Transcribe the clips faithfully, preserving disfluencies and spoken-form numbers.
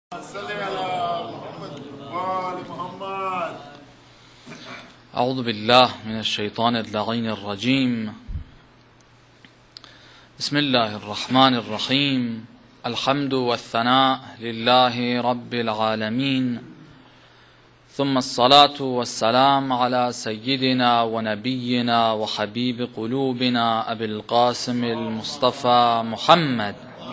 أعوذ بالله من الشيطان اللعين الرجيم. بسم الله الرحمن الرحيم. الحمد والثناء لله رب العالمين، ثم الصلاة والسلام على سيدنا ونبينا وحبيب قلوبنا أبي القاسم المصطفى محمد.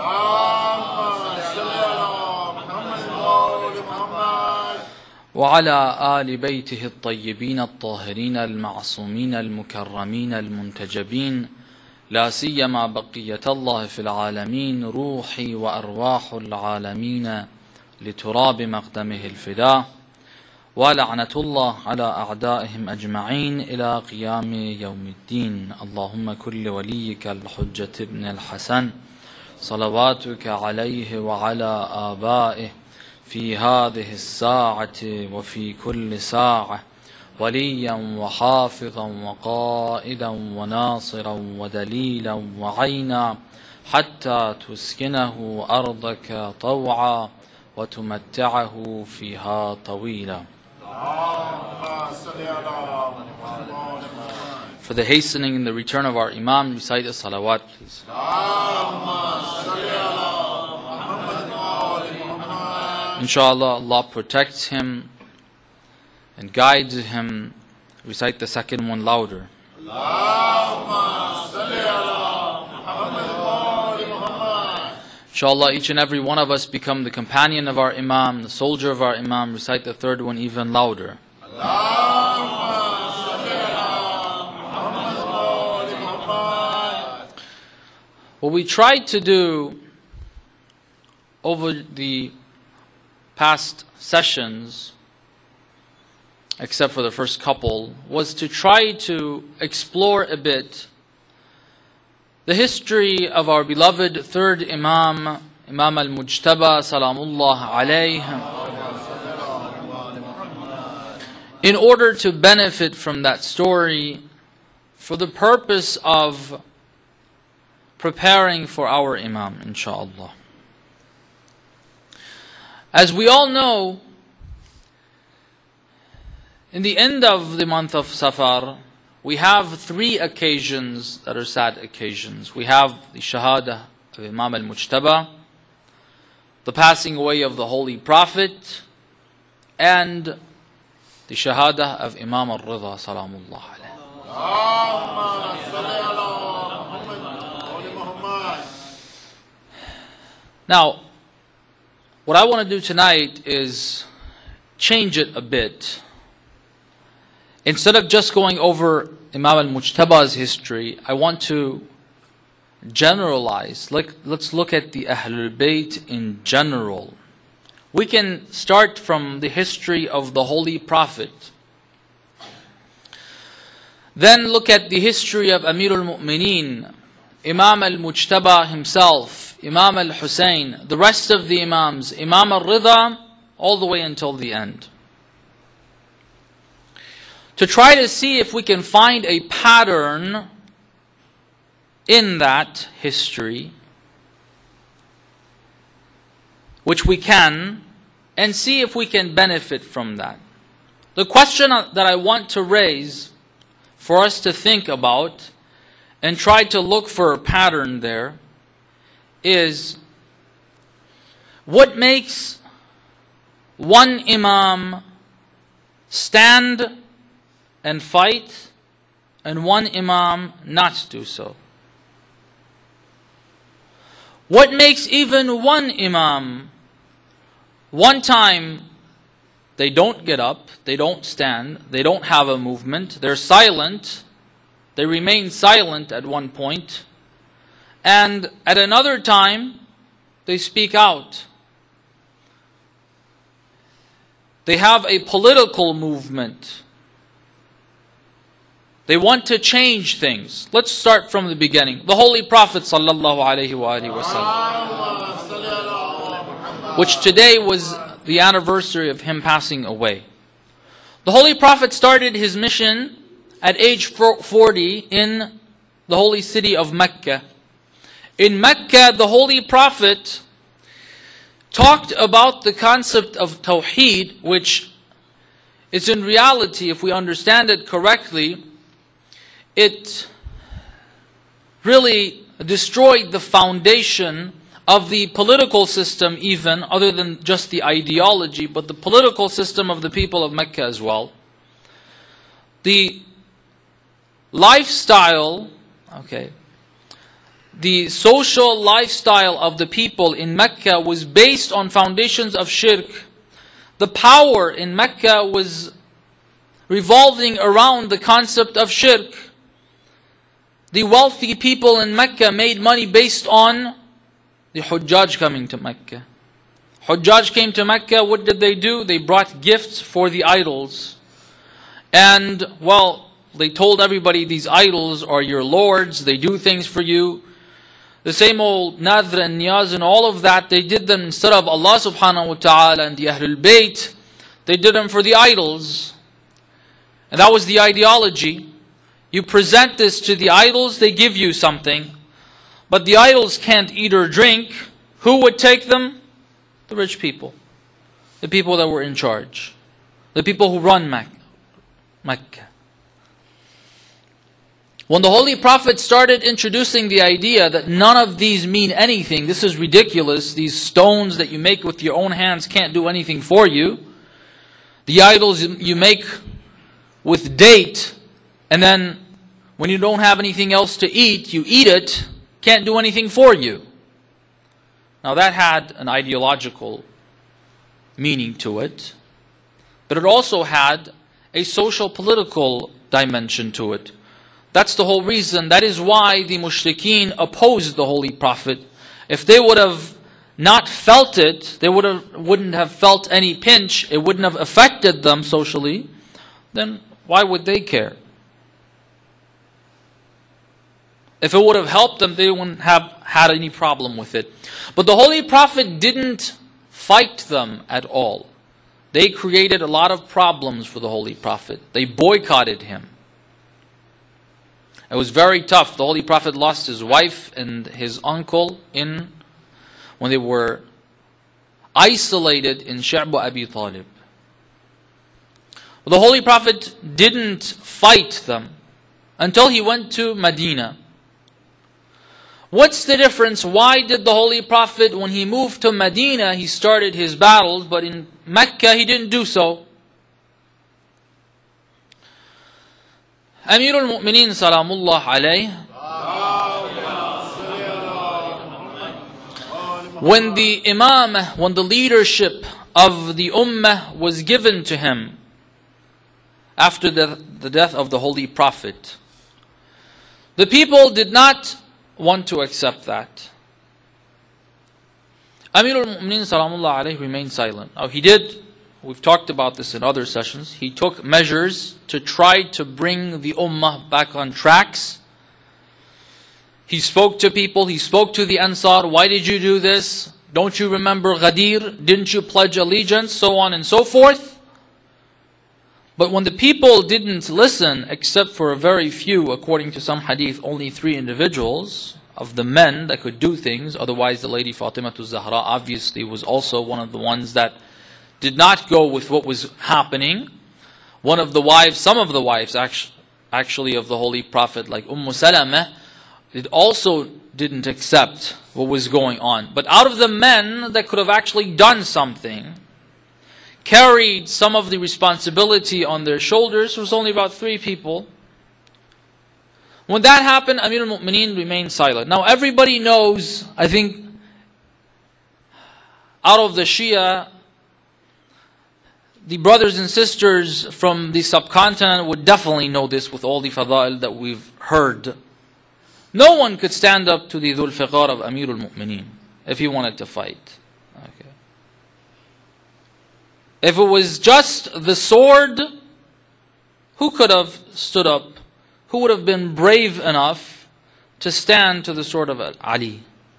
وعلى آل بيته الطيبين الطاهرين المعصومين المكرمين المنتجبين، لا سيما بقية الله في العالمين، روحي وأرواح العالمين لتراب مقدمه الفداء، ولعنة الله على أعدائهم أجمعين إلى قيام يوم الدين. اللهم كل وليك الحجة ابن الحسن صلواتك عليه وعلى آبائه في هذه الساعة وفي كل ساعة، وليا وحافظا وقائدا وناصرا ودليلا وعينا، حتى تسكنه أرضك طوعا وتمتعه فيها طويلا. For the hastening and the return of our Imam, recite the salawat, please. Inshallah, Allah protects him and guides him. Recite the second one louder. Inshallah, each and every one of us become the companion of our Imam, the soldier of our Imam. Recite the third one even louder. What we tried to do over the past sessions, except for the first couple, was to try to explore a bit the history of our beloved third Imam, Imam al-Mujtaba Salamullah alayhi, in order to benefit from that story for the purpose of preparing for our Imam, inshallah. As we all know, in the end of the month of Safar, we have three occasions that are sad occasions. We have the Shahada of Imam al-Mujtaba, the passing away of the Holy Prophet, and the Shahada of Imam al-Ridha Salamullah alayhi. Now, what I want to do tonight is change it a bit. Instead of just going over Imam al-Mujtaba's history, I want to generalize. Like, let's look at the Ahlul Bayt in general. We can start from the history of the Holy Prophet. Then look at the history of Amirul Mu'mineen, Imam al-Mujtaba himself, Imam al-Hussein, the rest of the Imams, Imam al-Ridha, all the way until the end. To try to see if we can find a pattern in that history, which we can, and see if we can benefit from that. The question that I want to raise for us to think about and try to look for a pattern there is, what makes one Imam stand and fight and one Imam not do so? What makes even one Imam, one time they don't get up, they don't stand, they don't have a movement, they're silent, they remain silent at one point, and at another time they speak out. They have a political movement. They want to change things. Let's start from the beginning. The Holy Prophet sallallahu alaihi wasallam, which today was the anniversary of him passing away. The Holy Prophet started his mission at age forty in the holy city of Mecca. In Mecca, the Holy Prophet talked about the concept of Tawheed, which is in reality, if we understand it correctly, it really destroyed the foundation of the political system even, other than just the ideology, but the political system of the people of Mecca as well. The lifestyle, okay, the social lifestyle of the people in Mecca was based on foundations of shirk. The power in Mecca was revolving around the concept of shirk. The wealthy people in Mecca made money based on the Hujjaj coming to Mecca. Hujjaj came to Mecca, what did they do? They brought gifts for the idols. And, well, they told everybody these idols are your lords, they do things for you. The same old Nadr and Niyaz and all of that, they did them instead of Allah subhanahu wa ta'ala and the Ahlul Bayt, they did them for the idols. And that was the ideology. You present this to the idols, they give you something. But the idols can't eat or drink. Who would take them? The rich people. The people that were in charge. The people who run Mecca. When the Holy Prophet started introducing the idea that none of these mean anything, this is ridiculous, these stones that you make with your own hands can't do anything for you. The idols you make with date, and then when you don't have anything else to eat, you eat it, can't do anything for you. Now that had an ideological meaning to it, but it also had a social political dimension to it. That's the whole reason. That is why the mushrikeen opposed the Holy Prophet. If they would have not felt it, they would have, wouldn't have felt any pinch, it wouldn't have affected them socially, then why would they care? If it would have helped them, they wouldn't have had any problem with it. But the Holy Prophet didn't fight them at all. They created a lot of problems for the Holy Prophet. They boycotted him. It was very tough. The Holy Prophet lost his wife and his uncle in when they were isolated in Sha'bu Abi Talib. The Holy Prophet didn't fight them until he went to Medina. What's the difference? Why did the Holy Prophet, when he moved to Medina, he started his battles, but in Mecca he didn't do so? Amir al-Mu'mineen Salamullah alayh, when the Imam, when the leadership of the Ummah was given to him after the, the death of the Holy Prophet, the people did not want to accept that. Amir al-Mu'mineen Salamullah alayh remained silent. Now he did, we've talked about this in other sessions, he took measures to try to bring the Ummah back on tracks. He spoke to people, he spoke to the Ansar, why did you do this? Don't you remember Ghadir? Didn't you pledge allegiance? So on and so forth. But when the people didn't listen, except for a very few, according to some hadith, only three individuals of the men that could do things, otherwise the lady Fatima Zahra obviously was also one of the ones that did not go with what was happening. One of the wives, some of the wives actually of the Holy Prophet, like Umm Salamah, it also didn't accept what was going on. But out of the men that could have actually done something, carried some of the responsibility on their shoulders, was only about three people. When that happened, Amir al-Mu'mineen remained silent. Now everybody knows, I think, out of the Shia, the brothers and sisters from the subcontinent would definitely know this with all the fada'il that we've heard. No one could stand up to the Dhul Fiqar of Amir al-Mu'mineen if he wanted to fight. Okay. If it was just the sword, who could have stood up? Who would have been brave enough to stand to the sword of Ali?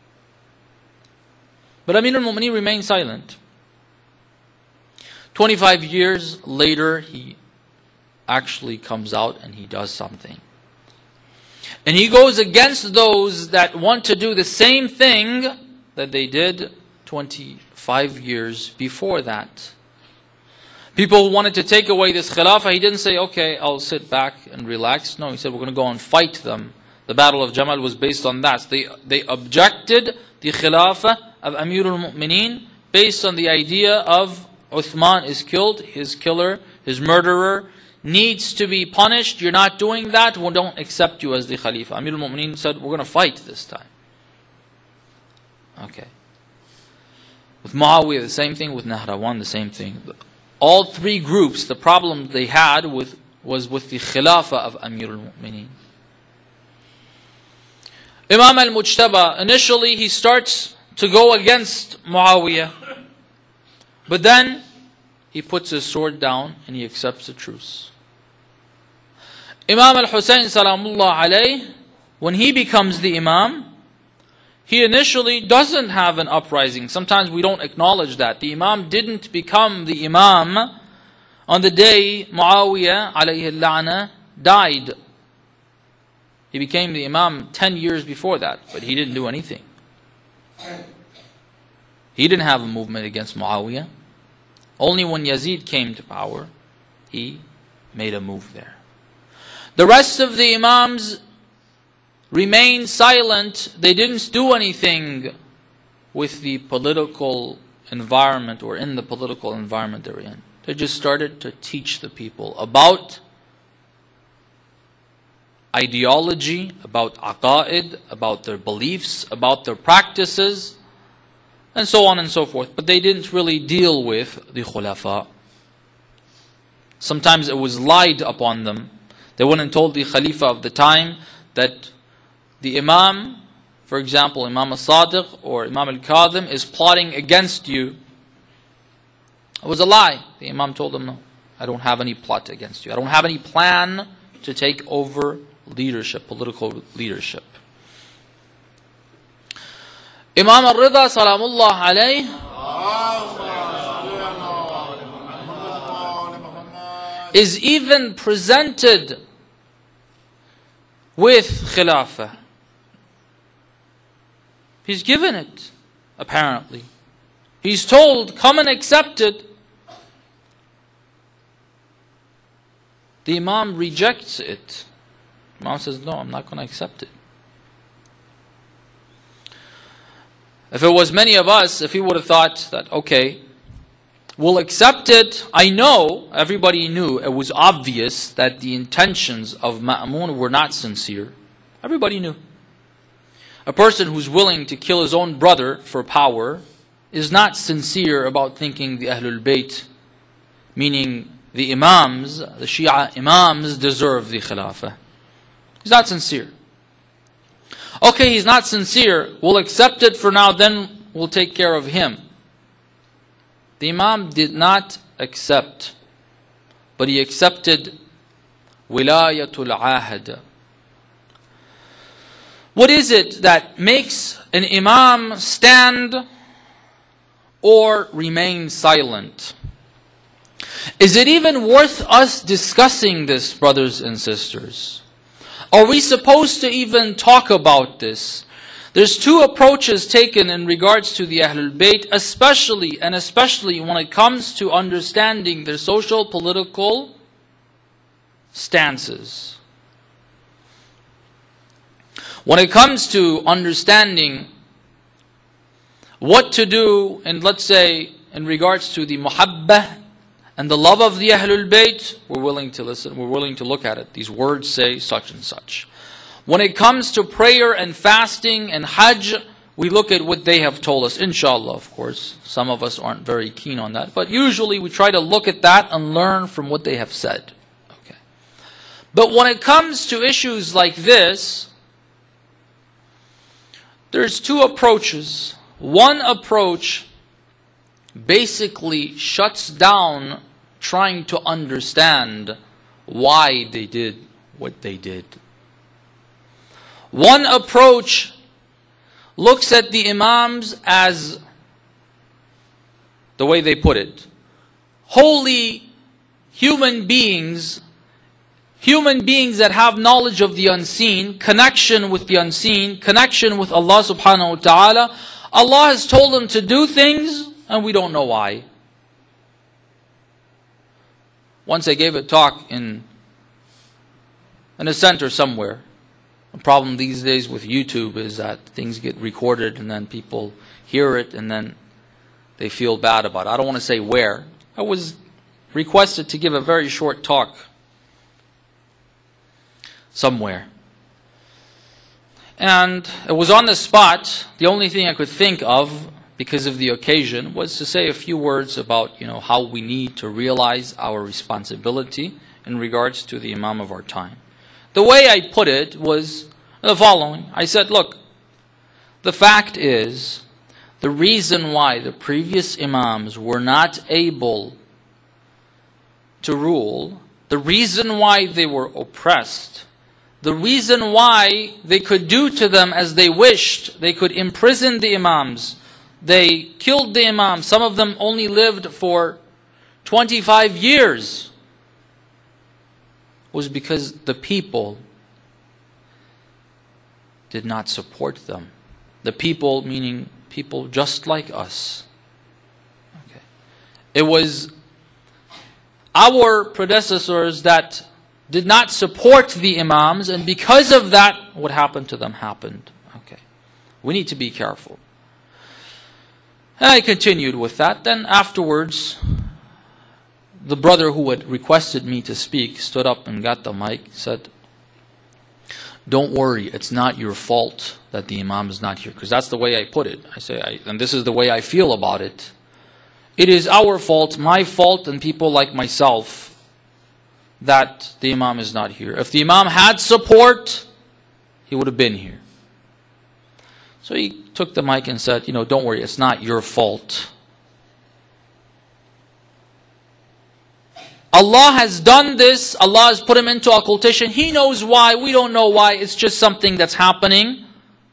But Amir al-Mu'mineen remained silent. twenty-five years later, he actually comes out and he does something. And he goes against those that want to do the same thing that they did twenty-five five years before that. People who wanted to take away this khilafah, he didn't say, okay, I'll sit back and relax. No, he said, we're going to go and fight them. The Battle of Jamal was based on that. So they, they objected the khilafah of Amir al-Mu'mineen based on the idea of Uthman is killed, his killer, his murderer, needs to be punished. You're not doing that, we don't accept you as the Khalifa. Amir al-Mu'mineen said, we're going to fight this time. Okay. With Muawiyah, the same thing. With Nahrawan, the same thing. All three groups, the problem they had with was with the Khilafah of Amir al-Mu'mineen. Imam al-Mujtaba, initially he starts to go against Muawiyah. But then he puts his sword down and he accepts the truce. Imam al-Husayn salamullah alayh, when he becomes the Imam, he initially doesn't have an uprising. Sometimes we don't acknowledge that. The Imam didn't become the Imam on the day Muawiyah alayhi al-la'na died. He became the Imam ten years before that, but he didn't do anything. He didn't have a movement against Muawiyah. Only when Yazid came to power, he made a move there. The rest of the Imams remained silent. They didn't do anything with the political environment or in the political environment they're in. They just started to teach the people about ideology, about aqa'id, about their beliefs, about their practices, and so on and so forth. But they didn't really deal with the khulafa. Sometimes it was lied upon them. They went and told the Khalifa of the time that the Imam, for example, Imam al-Sadiq or Imam al-Kadhim is plotting against you. It was a lie. The Imam told them, no, I don't have any plot against you. I don't have any plan to take over leadership, political leadership. Imam al-Rida salamullah alayh is even presented with khilafah. He's given it, apparently. He's told, come and accept it. The Imam rejects it. The Imam says, no, I'm not going to accept it. If it was many of us, if he would have thought that, okay, we'll accept it. I know, everybody knew, it was obvious that the intentions of Ma'mun were not sincere. Everybody knew. A person who's willing to kill his own brother for power is not sincere about thinking the Ahlul Bayt, meaning the Imams, the Shia Imams deserve the Khilafah. He's not sincere. Okay, he's not sincere. We'll accept it for now, then we'll take care of him. The Imam did not accept, but he accepted wilayatul ahad. What is it that makes an Imam stand or remain silent? Is it even worth us discussing this, brothers and sisters? Are we supposed to even talk about this? There's two approaches taken in regards to the Ahlul Bayt, especially and especially when it comes to understanding their social, political stances. When it comes to understanding what to do, and let's say in regards to the muhabbah and the love of the Ahlul Bayt, we're willing to listen, we're willing to look at it. These words say such and such. When it comes to prayer and fasting and hajj, we look at what they have told us. Inshallah, of course. Some of us aren't very keen on that. But usually we try to look at that and learn from what they have said. Okay. But when it comes to issues like this, there's two approaches. One approach basically shuts down trying to understand why they did what they did. One approach looks at the Imams as, the way they put it, holy human beings, human beings that have knowledge of the unseen, connection with the unseen, connection with Allah subhanahu wa ta'ala. Allah has told them to do things, and we don't know why. Once I gave a talk in, in a center somewhere. The problem these days with YouTube is that things get recorded and then people hear it and then they feel bad about it. I don't want to say where. I was requested to give a very short talk somewhere. And it was on the spot. The only thing I could think of, because of the occasion, was to say a few words about, you know, how we need to realize our responsibility in regards to the Imam of our time. The way I put it was the following. I said, look, the fact is, the reason why the previous Imams were not able to rule, the reason why they were oppressed, the reason why they could do to them as they wished, they could imprison the Imams, they killed the Imams, some of them only lived for twenty-five years, was because the people did not support them. The people, meaning people just like us. Okay. It was our predecessors that did not support the Imams, and because of that, what happened to them happened. Okay. We need to be careful. And I continued with that. Then afterwards, the brother who had requested me to speak stood up and got the mic, said, don't worry, it's not your fault that the Imam is not here. Because that's the way I put it. I say, I, and this is the way I feel about it. It is our fault, my fault, and people like myself, that the Imam is not here. If the Imam had support, he would have been here. So he took the mic and said, you know, don't worry, it's not your fault. Allah has done this. Allah has put him into occultation. He knows why. We don't know why. It's just something that's happening.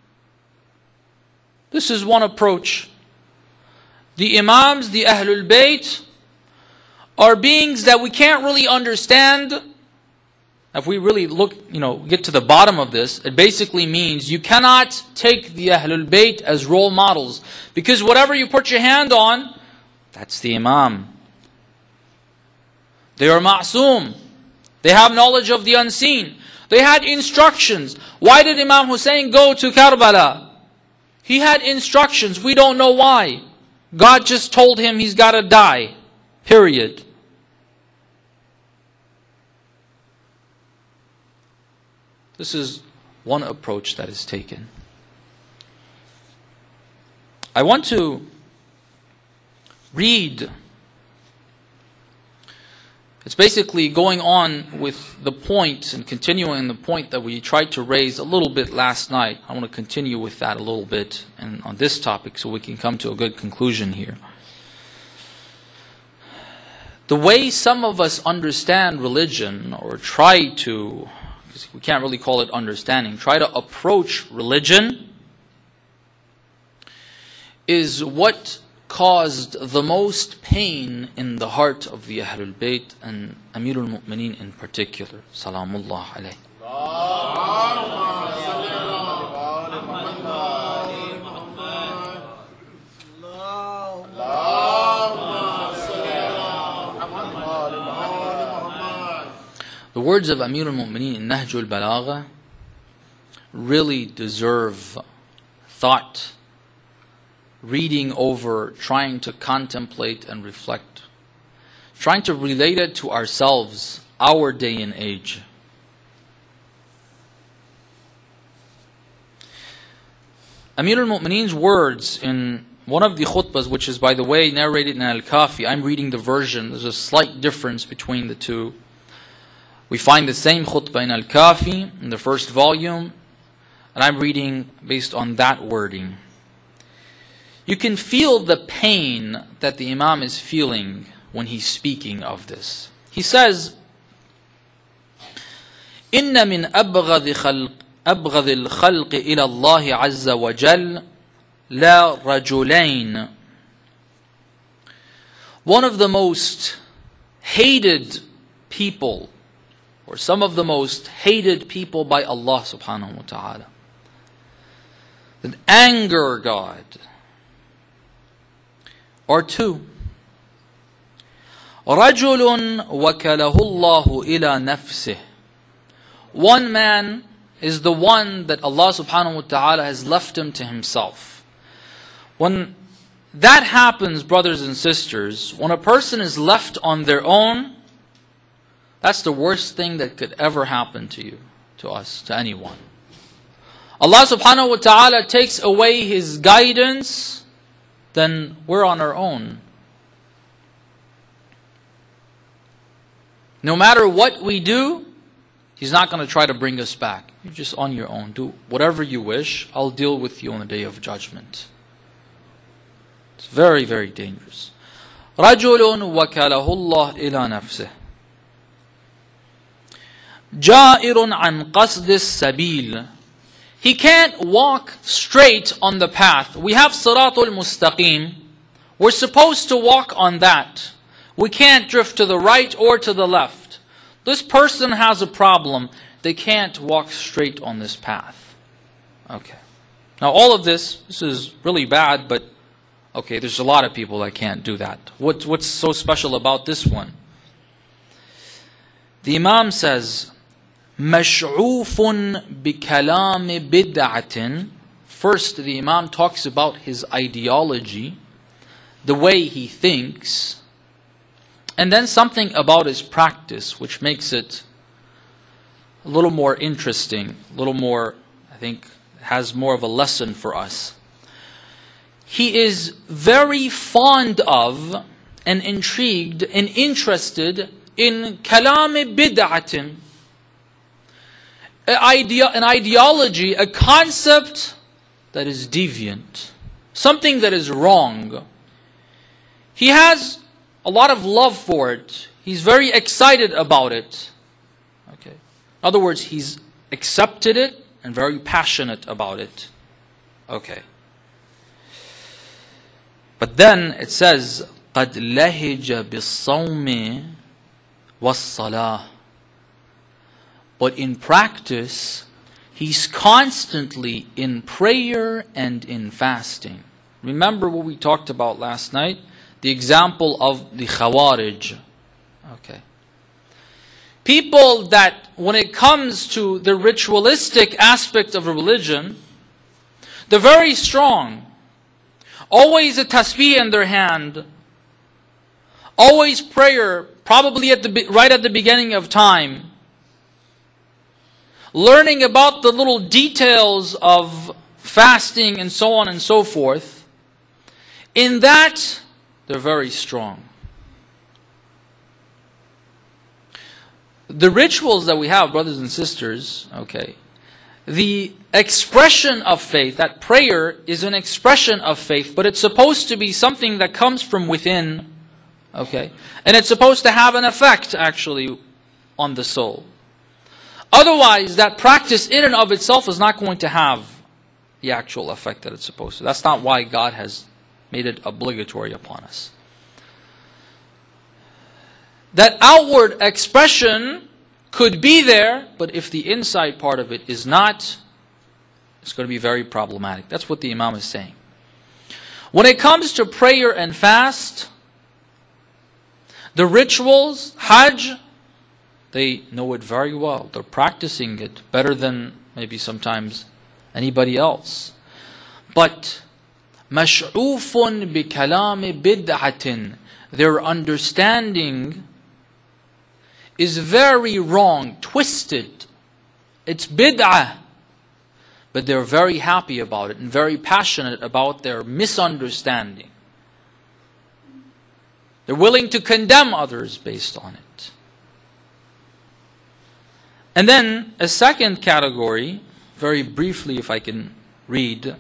This is one approach. The Imams, the Ahlul Bayt, are beings that we can't really understand. If we really look, you know, get to the bottom of this, it basically means you cannot take the Ahlul Bayt as role models. Because whatever you put your hand on, that's the Imam. They are ma'soom. They have knowledge of the unseen. They had instructions. Why did Imam Hussein go to Karbala? He had instructions. We don't know why. God just told him he's got to die. Period. This is one approach that is taken. I want to read. It's basically going on with the point and continuing the point that we tried to raise a little bit last night. I want to continue with that a little bit and on this topic so we can come to a good conclusion here. The way some of us understand religion, or try to, we can't really call it understanding, try to approach religion, is what caused the most pain in the heart of the Ahlul Bayt and Amirul Mu'mineen in particular. Salamullah alayhi. The words of Amirul Mu'mineen in Nahjul Balagha really deserve thought, reading over, trying to contemplate and reflect, trying to relate it to ourselves, our day and age. Amir al-Mu'mineen's words in one of the khutbahs, which is, by the way, narrated in Al-Kafi. I'm reading the version. There's a slight difference between the two. We find the same khutbah in Al-Kafi in the first volume, and I'm reading based on that wording. You can feel the pain that the Imam is feeling when he's speaking of this. He says, إِنَّ مِنْ أَبْغَضِ خَلْقِ أَبْغَضِ الْخَلْقِ إِلَى اللَّهِ عَزَّ وَجَلَّ لَا رَجُلَيْنِ. One of the most hated people, or some of the most hated people by Allah subhanahu wa ta'ala, that anger God, Or two. رَجُلٌ وَكَلَهُ اللَّهُ إِلَى نَفْسِهِ. One man is the one that Allah subhanahu wa ta'ala has left him to himself. When that happens, brothers and sisters, when a person is left on their own, that's the worst thing that could ever happen to you, to us, to anyone. Allah subhanahu wa ta'ala takes away His guidance, then we're on our own. No matter what we do, He's not going to try to bring us back. You're just on your own. Do whatever you wish. I'll deal with you on the day of judgment. It's very, very dangerous. رَجُلٌ وَكَلَهُ اللَّهُ إِلَى نَفْسِهِ جَائِرٌ عَنْ قَصْدِ السَّبِيلِ. He can't walk straight on the path. We have Siratul Mustaqim. We're supposed to walk on that. We can't drift to the right or to the left. This person has a problem. They can't walk straight on this path. Okay. Now all of this, this is really bad, but okay, there's a lot of people that can't do that. What, what's so special about this one? The Imam says, مَشْعُوفٌ بِكَلَامِ بِدْعَةٍ. First, the Imam talks about his ideology, the way he thinks, and then something about his practice, which makes it a little more interesting, a little more, I think, has more of a lesson for us. He is very fond of and intrigued and interested in kalam bid'atin, an idea, an ideology, a concept that is deviant, something that is wrong. He has a lot of love for it. He's very excited about it. Okay. In other words, he's accepted it and very passionate about it. Okay. But then it says, قَدْ لَهِجَ بِالصَّوْمِ وَالصَّلَاةِ. But in practice, he's constantly in prayer and in fasting. Remember what we talked about last night? The example of the Khawarij. Okay. People that, when it comes to the ritualistic aspect of religion, they're very strong. Always a tasbih in their hand. Always prayer, probably at the right at the beginning of time. Learning about the little details of fasting and so on and so forth. In that, they're very strong. The rituals that we have, brothers and sisters, okay, the expression of faith, that prayer is an expression of faith, but it's supposed to be something that comes from within, okay, and it's supposed to have an effect, actually, on the soul. Otherwise, that practice in and of itself is not going to have the actual effect that it's supposed to. That's not why God has made it obligatory upon us. That outward expression could be there, but if the inside part of it is not, it's going to be very problematic. That's what the Imam is saying. When it comes to prayer and fast, the rituals, Hajj, they know it very well. They're practicing it better than maybe sometimes anybody else. But مَشْعُوفٌ بِكَلَامِ بِدْعَةٍ, their understanding is very wrong, twisted. It's bid'ah. But they're very happy about it and very passionate about their misunderstanding. They're willing to condemn others based on it. And then a second category, very briefly if I can read,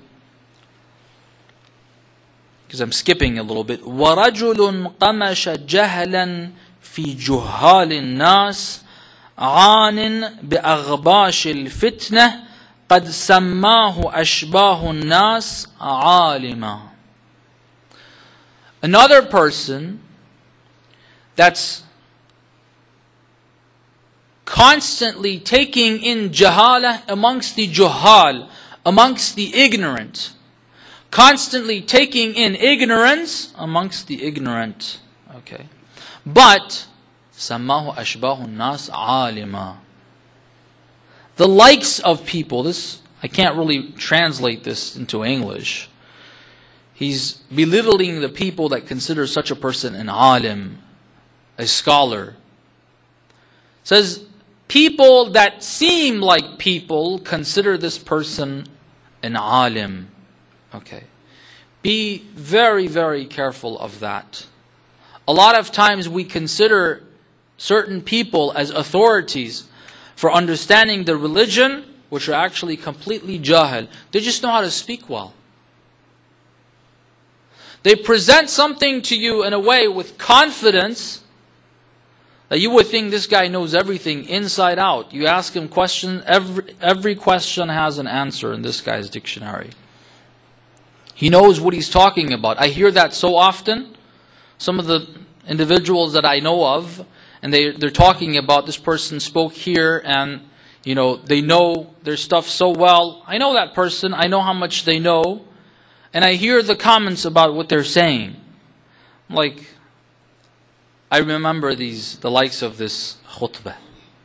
because I'm skipping a little bit. وَرَجُلٌ قَمَشَ جَهْلًا في جهال الناس عان بأغباش الفتنة قد سماه أشباه الناس عالما. Another person that's constantly taking in jahala amongst the juhal, amongst the ignorant, constantly taking in ignorance amongst the ignorant. Okay. But, سَمَّاهُ أَشْبَاهُ النَّاسِ عَالِمًا. The likes of people, this, I can't really translate this into English. He's belittling the people that consider such a person an alim, a scholar. It says, people that seem like people consider this person an alim. Okay. Be very, very careful of that. A lot of times we consider certain people as authorities for understanding the religion, which are actually completely jahil. They just know how to speak well. They present something to you in a way with confidence that you would think this guy knows everything inside out. You ask him questions, every, every question has an answer in this guy's dictionary. He knows what he's talking about. I hear that so often. Some of the individuals that I know of, and they, they're talking about this person spoke here and, you know, they know their stuff so well. I know that person. I know how much they know. And I hear the comments about what they're saying. Like, I remember these, the likes of this khutbah.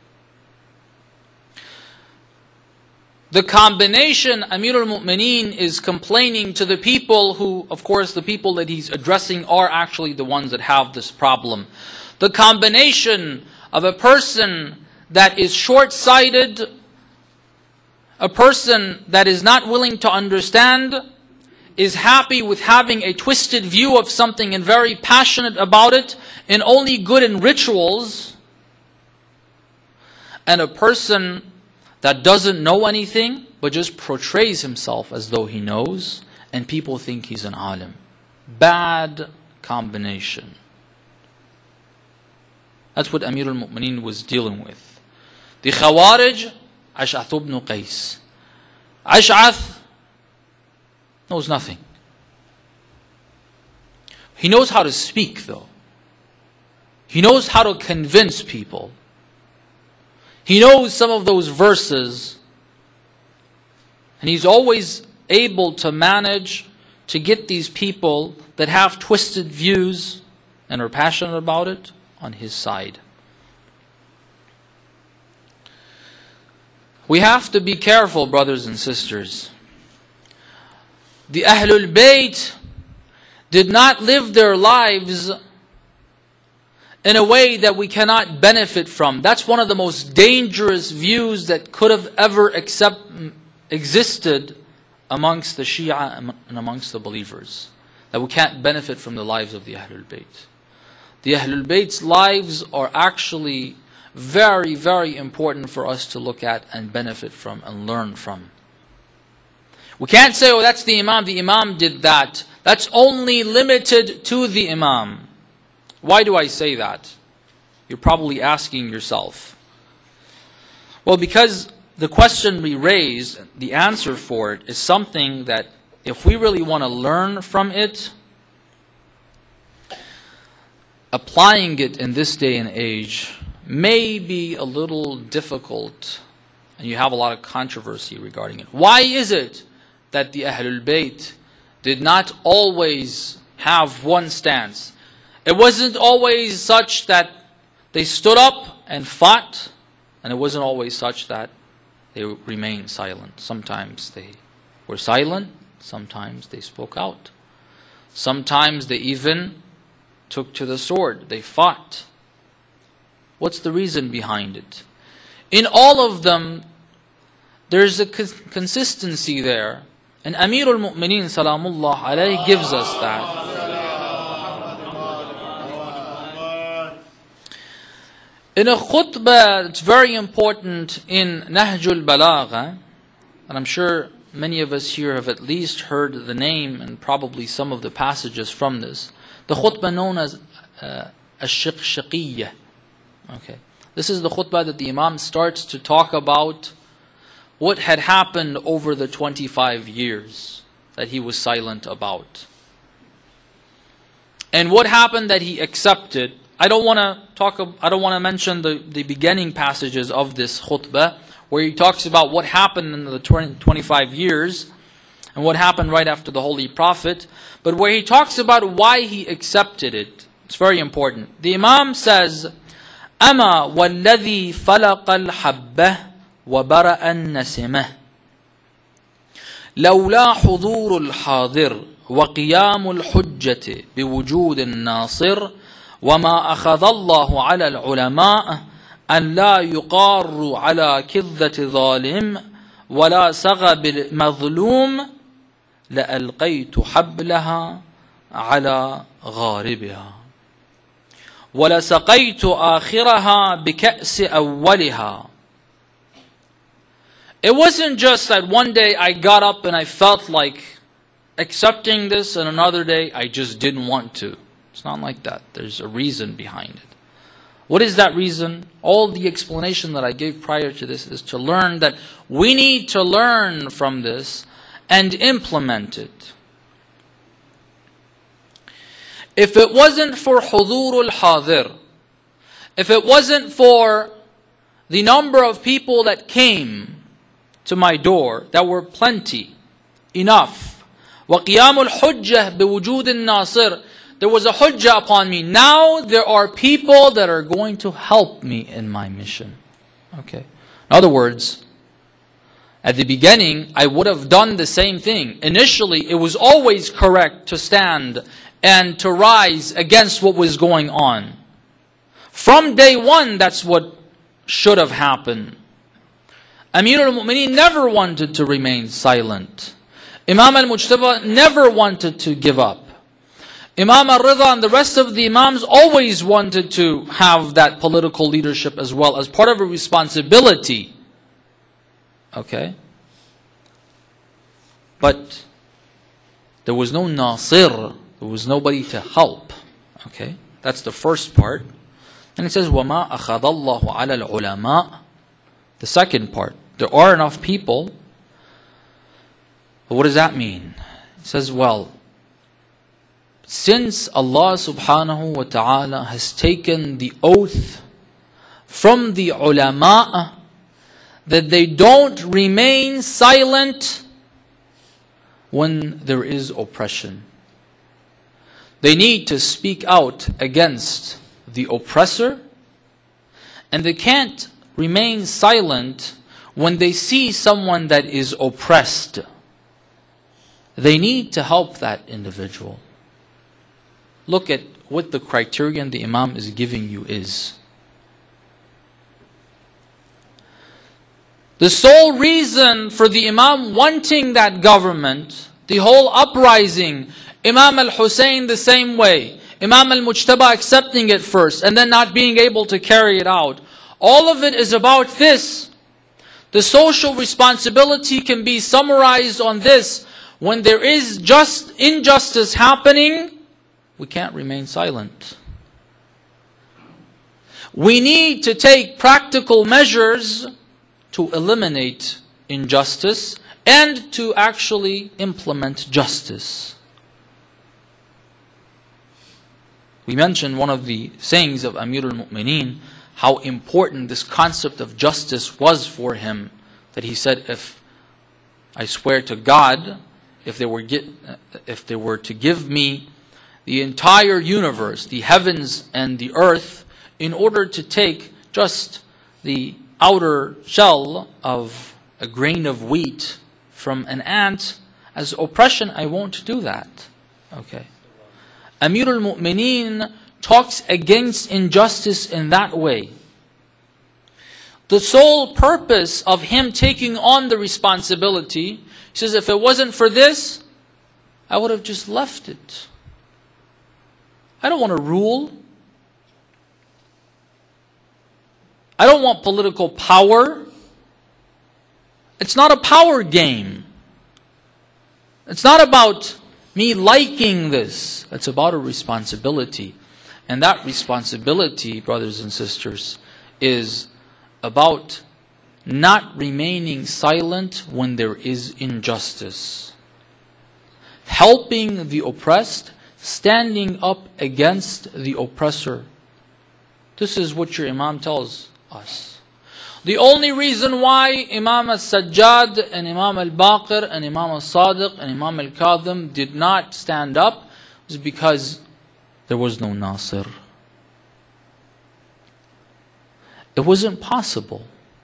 The combination, Amir al-Mu'mineen is complaining to the people who, of course, the people that he's addressing are actually the ones that have this problem. The combination of a person that is short-sighted, a person that is not willing to understand, is happy with having a twisted view of something and very passionate about it, and only good in rituals, and a person that doesn't know anything, but just portrays himself as though he knows, and people think he's an alim. Bad combination. That's what Amir al-Mu'mineen was dealing with. The Khawarij, Ash'ath ibn Qais. Ash'ath knows nothing. He knows how to speak though. He knows how to convince people. He knows some of those verses. And he's always able to manage to get these people that have twisted views and are passionate about it on his side. We have to be careful, brothers and sisters. The Ahlul Bayt did not live their lives in a way that we cannot benefit from. That's one of the most dangerous views that could have ever accept, existed amongst the Shia and amongst the believers. That we can't benefit from the lives of the Ahlul Bayt. The Ahlul Bayt's lives are actually very, very important for us to look at and benefit from and learn from. We can't say, oh, that's the Imam, the Imam did that. That's only limited to the Imam. Why do I say that? You're probably asking yourself. Well, because the question we raised, the answer for it, is something that if we really want to learn from it, applying it in this day and age may be a little difficult, and you have a lot of controversy regarding it. Why is it that the Ahlul Bayt did not always have one stance? It wasn't always such that they stood up and fought, and it wasn't always such that they remained silent. Sometimes they were silent, sometimes they spoke out. Sometimes they even took to the sword, they fought. What's the reason behind it? In all of them, there's a consistency there. And Amir al-Mu'mineen Salamullah alayhi gives us that. In a khutbah, it's very important in Nahjul Balagha, and I'm sure many of us here have at least heard the name and probably some of the passages from this. The khutbah known as uh, Ash-Shiqshaqiyya. Okay. This is the khutbah that the Imam starts to talk about what had happened over the twenty-five years that he was silent about. And what happened that he accepted. I don't want to talk, I don't want to mention the, the beginning passages of this khutbah, where he talks about what happened in the twenty, twenty-five years, and what happened right after the Holy Prophet, but where he talks about why he accepted it. It's very important. The Imam says, أَمَا وَالَّذِي فَلَقَ الْحَبَّةِ وَبَرَأَ النَّسِمَةِ لولا حضور الحاضر وقيام الحجة بوجود الناصر وما أخذ الله على العلماء أن لا يقار على كذة ظالم ولا سغب المظلوم لألقيت حبلها على غاربها ولسقيت آخرها بكأس أولها. It wasn't just that one day I got up and I felt like accepting this, and another day I just didn't want to. It's not like that. There's a reason behind it. What is that reason? All the explanation that I gave prior to this is to learn that we need to learn from this and implement it. If it wasn't for Hudurul Hadir, if it wasn't for the number of people that came to my door, that were plenty, enough, وَقِيَامُ الْحُجَّةِ بِوُجُودِ النَّاصِرِ, there was a hujjah upon me. Now there are people that are going to help me in my mission. Okay. In other words, at the beginning, I would have done the same thing. Initially, it was always correct to stand and to rise against what was going on. From day one, that's what should have happened. Amir al-Mu'mineen never wanted to remain silent. Imam al-Mujtaba never wanted to give up. Imam al-Ridha and the rest of the Imams always wanted to have that political leadership as well as part of a responsibility. Okay? But there was no nasir. There was nobody to help. Okay? That's the first part. And it says, وَمَا أَخَذَ اللَّهُ عَلَى الْعُلَمَاءِ. The second part. There are enough people. But what does that mean? It says, well, since Allah subhanahu wa ta'ala has taken the oath from the ulama that they don't remain silent when there is oppression. They need to speak out against the oppressor, and they can't remain silent when they see someone that is oppressed. They need to help that individual. Look at what the criterion the Imam is giving you is. The sole reason for the Imam wanting that government, the whole uprising, Imam al-Hussein the same way, Imam al-Mujtaba accepting it first and then not being able to carry it out. All of it is about this. The social responsibility can be summarized on this. When there is just injustice happening, we can't remain silent. We need to take practical measures to eliminate injustice and to actually implement justice. We mentioned one of the sayings of Amir al-Mu'mineen, how important this concept of justice was for him. That he said, if I swear to God, if they were, if they were to give me the entire universe, the heavens and the earth, in order to take just the outer shell of a grain of wheat from an ant as oppression, I won't do that. Okay. Amir al-Mu'mineen talks against injustice in that way. The sole purpose of him taking on the responsibility, he says, if it wasn't for this, I would have just left it. I don't want to rule. I don't want political power. It's not a power game. It's not about me liking this. It's about a responsibility. And that responsibility, brothers and sisters, is about not remaining silent when there is injustice. Helping the oppressed, standing up against the oppressor. This is what your Imam tells us. The only reason why Imam al-Sajjad and Imam al-Baqir and Imam al-Sadiq and Imam al-Kadhim did not stand up was because there was no Nasir. It wasn't possible.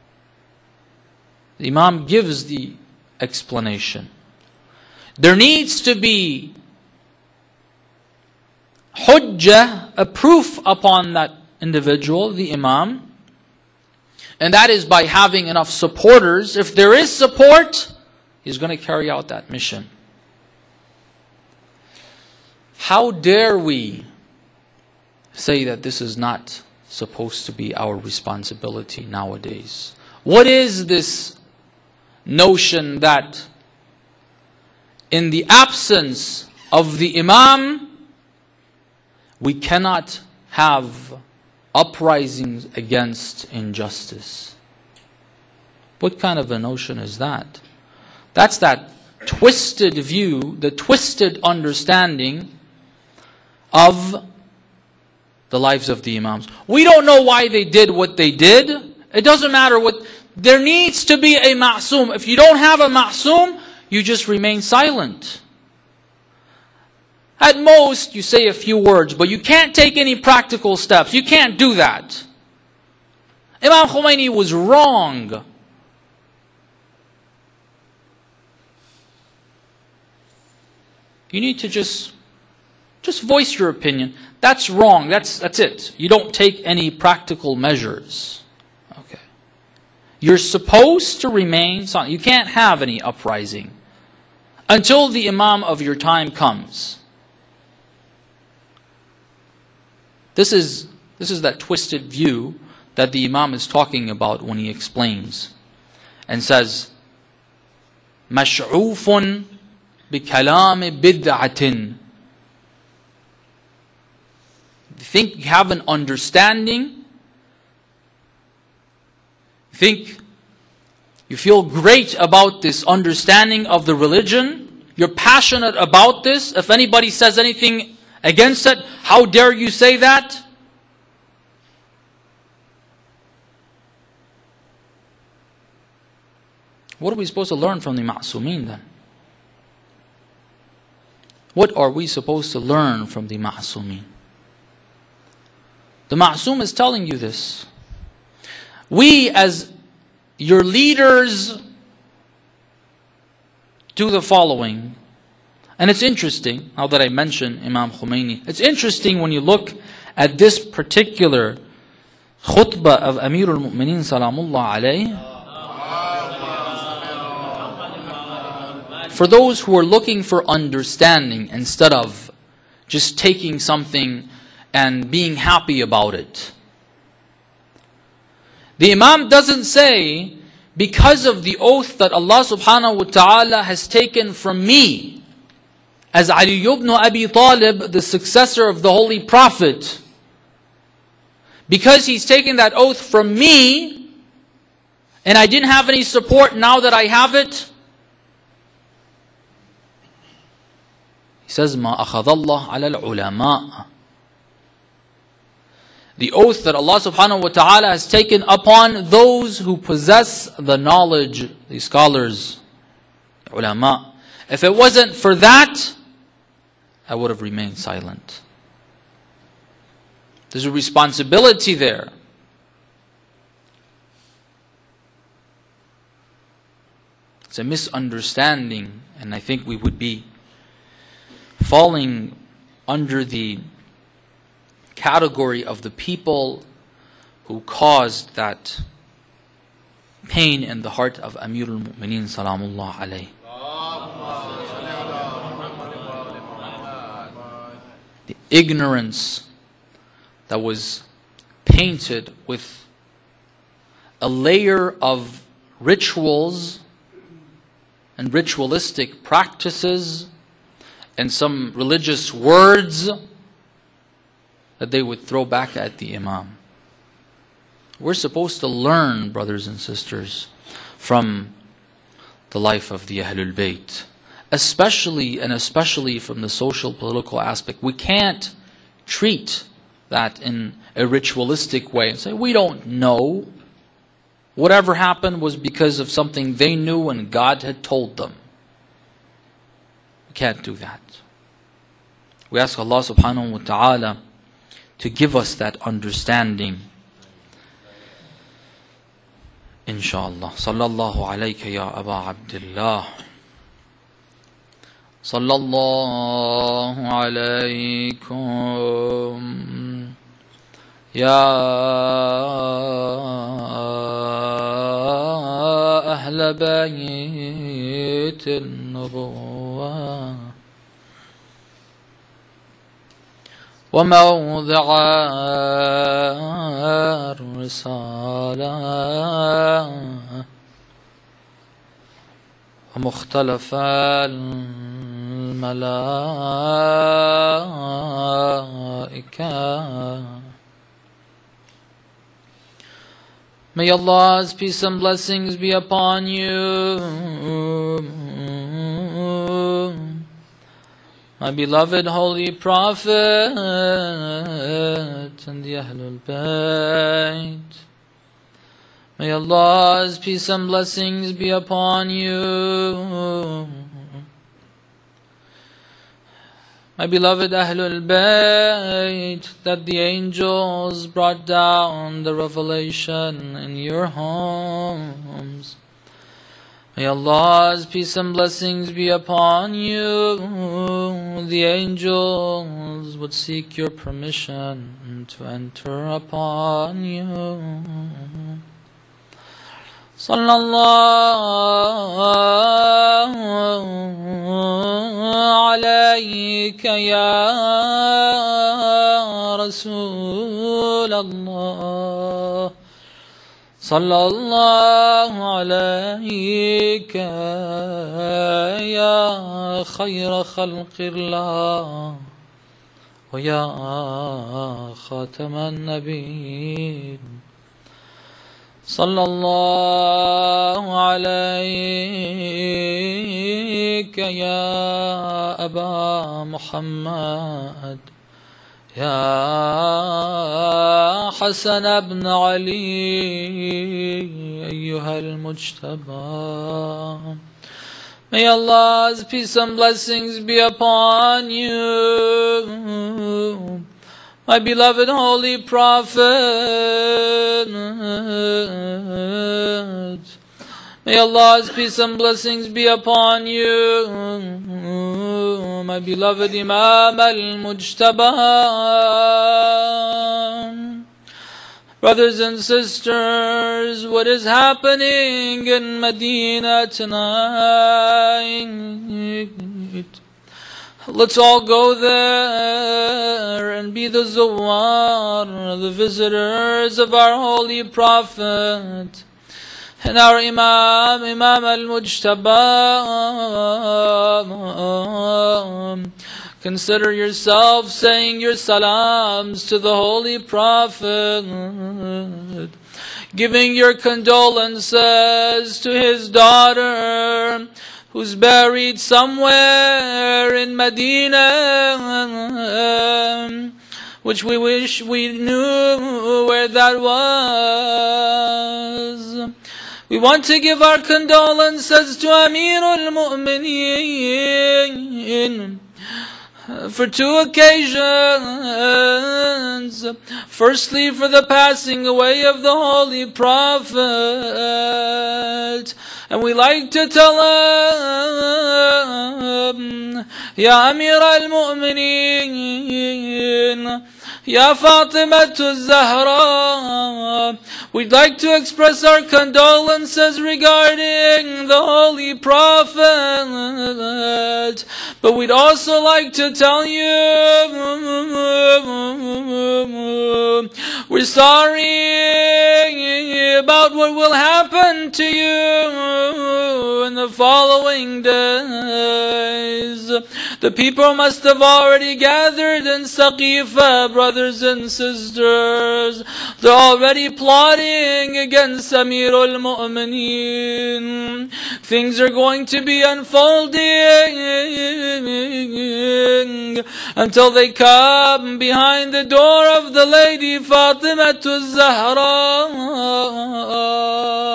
The Imam gives the explanation. There needs to be hujjah, a proof upon that individual, the Imam, and that is by having enough supporters. If there is support, he's going to carry out that mission. How dare we say that this is not supposed to be our responsibility nowadays? What is this notion that in the absence of the Imam, we cannot have uprisings against injustice? What kind of a notion is that? That's that twisted view, the twisted understanding of the lives of the Imams. We don't know why they did what they did. It doesn't matter what. There needs to be a ma'soom. If you don't have a ma'soom, you just remain silent. At most, you say a few words, but you can't take any practical steps. You can't do that. Imam Khomeini was wrong. You need to just, just voice your opinion. That's wrong. That's, that's it. You don't take any practical measures. Okay. You're supposed to remain silent. You can't have any uprising until the Imam of your time comes. This is, this is that twisted view that the Imam is talking about when he explains and says, مَشْعُوفٌ بِكَلَامِ بِدْعَةٍ. You think you have an understanding? You think you feel great about this understanding of the religion? You're passionate about this? If anybody says anything against it, how dare you say that? What are we supposed to learn from the Ma'sumin then? What are we supposed to learn from the Ma'sumin? The Ma'sum is telling you this. We as your leaders do the following. And it's interesting, now that I mention Imam Khomeini, it's interesting when you look at this particular khutbah of Amir al-Mu'mineen Salamullah alayhi. For those who are looking for understanding instead of just taking something and being happy about it. The Imam doesn't say, because of the oath that Allah subhanahu wa ta'ala has taken from me, as Ali ibn Abi Talib, the successor of the Holy Prophet, because he's taken that oath from me, and I didn't have any support, now that I have it, he says, مَا أَخَذَ اللَّهُ عَلَى الْعُلَمَاءِ. The oath that Allah subhanahu wa ta'ala has taken upon those who possess the knowledge, the scholars, ulama. If it wasn't for that, I would have remained silent. There's a responsibility there. It's a misunderstanding, and I think we would be falling under the category of the people who caused that pain in the heart of Amir al-Mu'mineen Salamullah alayhi. The ignorance that was painted with a layer of rituals and ritualistic practices and some religious words that they would throw back at the Imam. We're supposed to learn, brothers and sisters, from the life of the Ahlul Bayt, especially and especially from the social political aspect. We can't treat that in a ritualistic way and say, we don't know. whatever happened was because of something they knew and God had told them. We can't do that. We ask Allah subhanahu wa ta'ala to give us that understanding. Inshallah. Sallallahu alayka ya Aba Abdullah. Sallallahu alaykum ya Ahl Bayt al-Nubuwwah وموضع الرسالة ومختلف الملائكة. May Allah's peace and blessings be upon you, my beloved Holy Prophet, and the Ahlul Bayt. May Allah's peace and blessings be upon you, my beloved Ahlul Bayt, that the angels brought down the revelation in your homes. May Allah's peace and blessings be upon you. The angels would seek your permission to enter upon you. Sallallahu alayka ya Rasulallah. Sallallahu alayka ya khayra khalqillah wa ya khataman nabiyyin. Sallallahu alayka ya Aba Muhammad, يا حسن بن علي أيها المجتبى. May Allah's peace and blessings be upon you, my beloved Holy Prophet. May Allah's peace and blessings be upon you, my beloved Imam al-Mujtaba. Brothers and sisters, what is happening in Medina tonight? Let's all go there and be the Zawar, the visitors of our Holy Prophet and our Imam, Imam al-Mujtaba. Consider yourself saying your salams to the Holy Prophet, giving your condolences to his daughter, who's buried somewhere in Medina, which we wish we knew where that was. We want to give our condolences to Amirul Mu'mineen for two occasions. Firstly, for the passing away of the Holy Prophet. And we like to tell him, Ya Amir al-Mu'mineen, Ya Fatimah al-Zahra. We'd like to express our condolences regarding the Holy Prophet, but we'd also like to tell you we're sorry about what will happen to you in the following days. The people must have already gathered in Saqifa, brothers and sisters. They're already plotting against Amirul Mu'mineen. Things are going to be unfolding until they come behind the door of the Lady Fatimah al-Zahra.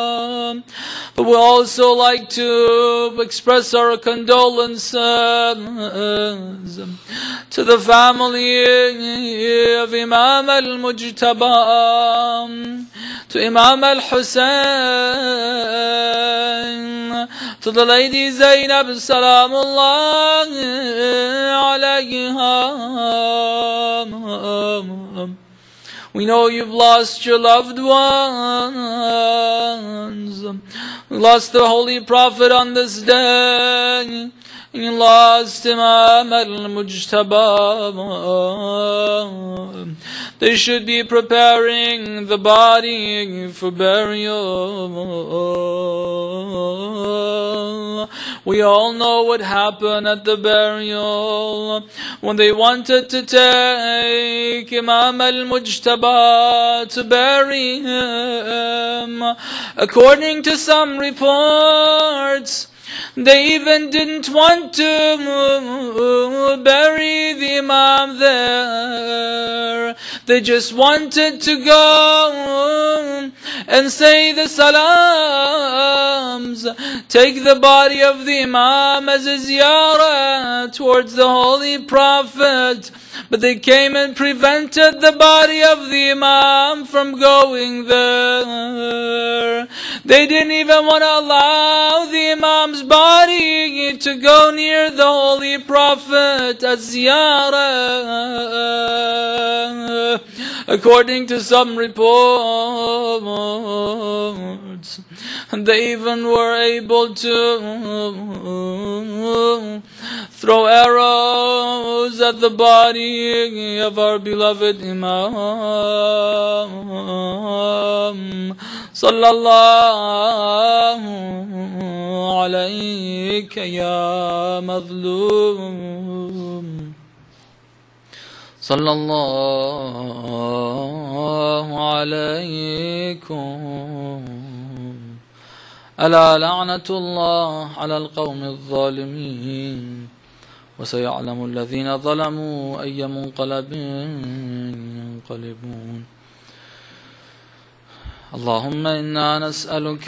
We also like to express our condolences to the family of Imam al-Mujtaba, to Imam al-Hussein, to the lady Zainab Salamullah alayha. We know you've lost your loved ones. We lost the Holy Prophet on this day. You lost Imam al-Mujtaba. They should be preparing the body for burial. We all know what happened at the burial when they wanted to take Imam al-Mujtaba to bury him. According to some reports, they even didn't want to bury the Imam there. They just wanted to go and say the salams, take the body of the Imam as a ziyarah towards the Holy Prophet. But they came and prevented the body of the Imam from going there. They didn't even want to allow the Imam's body to go near the Holy Prophet as ziyarah. According to some reports, they even were able to throw arrows at the body of our beloved Imam. Sallallahu alayka ya madlum. Sallallahu alaykum. ألا لعنة الله على القوم الظالمين وسيعلم الذين ظلموا أي منقلب ينقلبون. اللهم إنا نسألك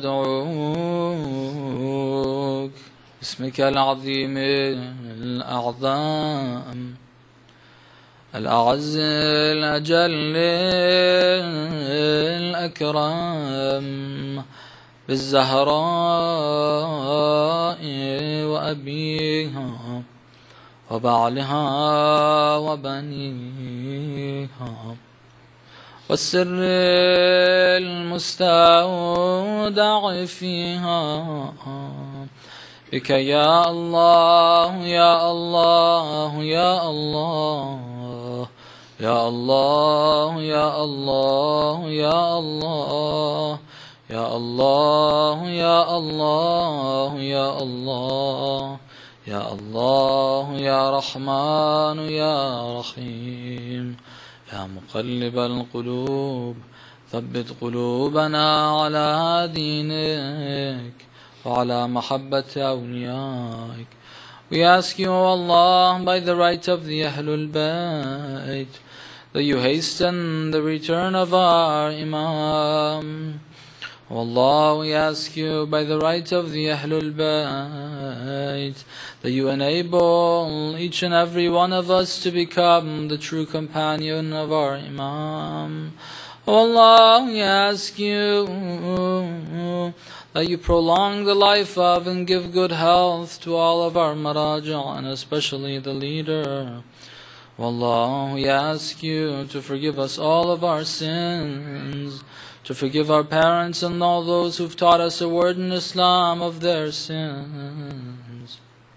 وندعوك باسمك العظيم الأعظم الأعز الأجل الأكرم بالزهراء وأبيها وبعلها وبنيها والسر المستودع فيها بك يا الله يا الله يا الله يا الله يا الله يا الله يا الله يا الله يا الله يا الله يا رحمن يا رحيم يا مقلب القلوب ثبت قلوبنا على دينك وعلى محبة أوليائك. We ask you, O Allah, by the right of the Ahlul Bayt, that you hasten the return of our Imam. O Allah, we ask you, by the right of the Ahlul Bayt, that you enable each and every one of us to become the true companion of our Imam. O Allah, we ask you that you prolong the life of and give good health to all of our Maraja, and especially the leader. O Allah, we ask you to forgive us all of our sins, to forgive our parents and all those who've taught us a word in Islam of their sins.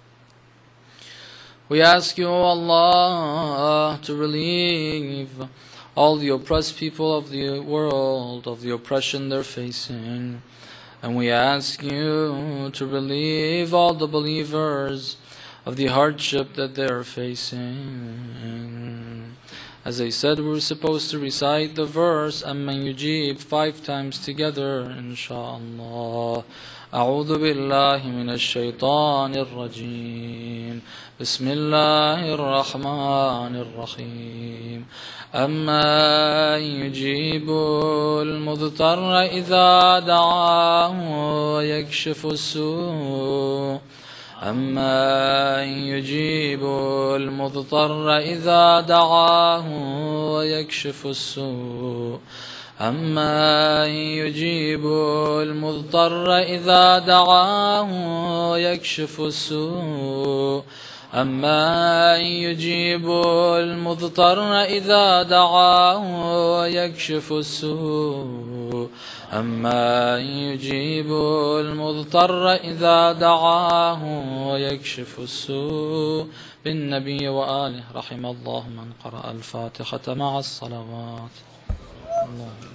We ask you, O Allah, to relieve all the oppressed people of the world of the oppression they're facing. And we ask you to relieve all the believers of the hardship that they're facing. As I said, we're supposed to recite the verse Amman Yujib five times together, inshaAllah. أعوذ بالله من الشيطان الرجيم. بسم الله الرحمن الرحيم. أمن يجيب المضطر إذا دعاه ويكشف السوء أمن يجيب المضطر إذا دعاه ويكشف السوء أمن يجيب المضطر إذا دعاه ويكشف السوء أمن يجيب المضطر إذا دعاه ويكشف السوء أمن يجيب المضطر إذا دعاه ويكشف السوء. بالنبي وآله رحم الله من قرأ الفاتحة مع الصلوات. الله